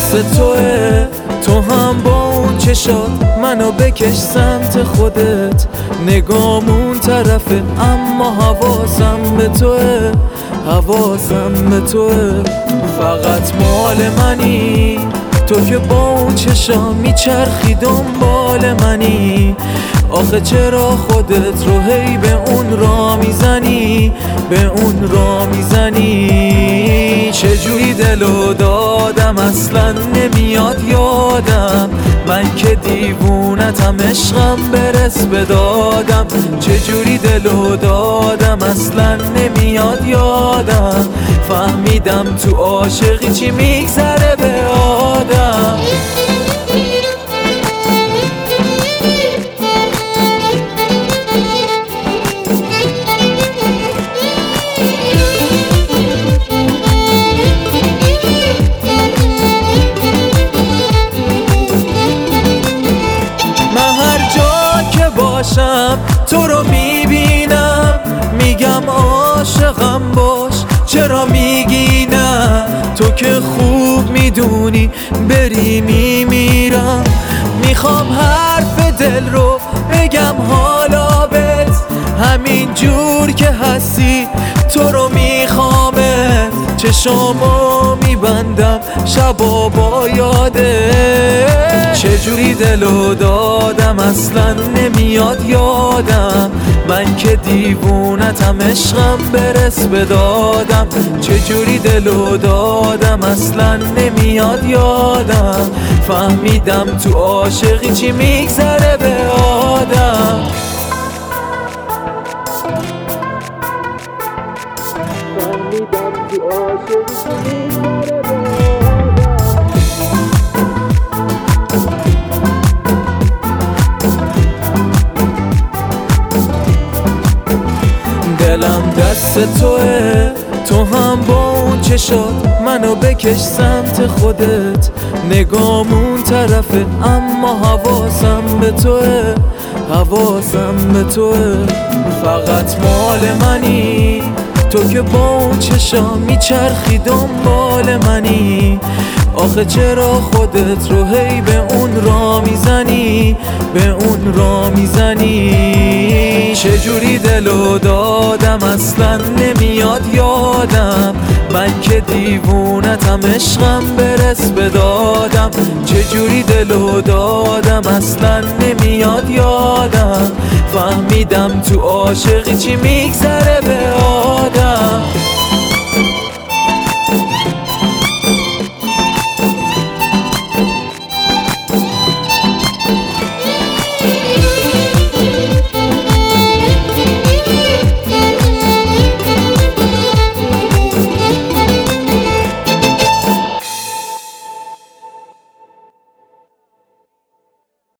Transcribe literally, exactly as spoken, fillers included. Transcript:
دست توه، تو هم با اون چشات منو بکش سمت خودت. نگامون طرفه اما حواسم به توه، حواسم به توه. فقط مال منی تو که با اون چشا میچرخی دنبال منی. آخه چرا خودت رو هی به اون را میزنی، به اون را میزنی؟ چجوری دلو دادم اصلا نمیاد یادم، من که دیوونتم عشقم برس بدادم. چجوری دلو دادم اصلا نمیاد یادم، فهمیدم تو عاشقی چی میگذره به آدم. تو رو میبینم میگم عاشقم باش، چرا میگی نه؟ تو که خوب میدونی بری میمیرم. میخوام حرف دل رو بگم حالا بهت، همین جور که هستی تو رو میخوامت. چشامو میبندم شبا با یاده، چجوری دلو دادم اصلا نمیاد یادم، من که دیوونتم عشقم برس بدادم. چجوری دلو دادم اصلا نمیاد یادم، فهمیدم تو عاشقی چی میگذره به آدم. فهمیدم تو عاشقی چی میگذره به دلم دست توه، تو هم با اون چشات منو بکش سمت خودت. نگامون طرفه اما حواسم به توه، حواسم به توه. فقط مال منی تو که با اون چشا میچرخی دنبال منی. آخه چرا خودت رو هی به اون را میزنی، به اون را میزنی؟ چجوری دلو دادم اصلا نمیاد یادم، من که دیوونتم عشقم برس بدادم. چجوری دلو دادم اصلا نمیاد یادم، فهمیدم تو عاشقی چی میگذره به آدم.